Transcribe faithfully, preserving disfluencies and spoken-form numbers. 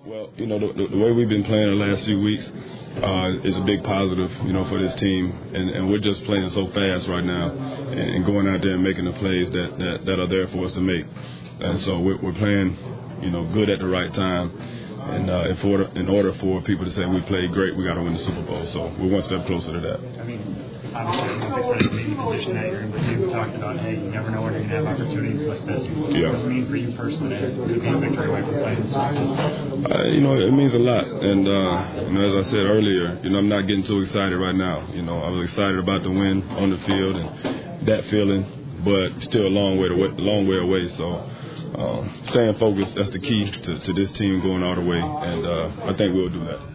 Well, you know, the, the way we've been playing the last few weeks uh, is a big positive, you know, for this team. And, and we're just playing so fast right now and, and going out there and making the plays that, that, that are there for us to make. And so we're, we're playing, you know, good at the right time. And uh, in, order, in order for people to say we played great, we got to win the Super Bowl. So we're one step closer to that. I mean, obviously everyone's excited to be in the position that you're in, but you talked about, hey, you never know when you're going to have opportunities like this. What yeah. does it mean for you personally to be a victory away from playing this season? Uh, you know, it means a lot. And, uh, you know, as I said earlier, you know, I'm not getting too excited right now. You know, I was excited about the win on the field and that feeling, but still a long way, to, long way away. So uh, staying focused, that's the key to, to this team going all the way, and uh, I think we'll do that.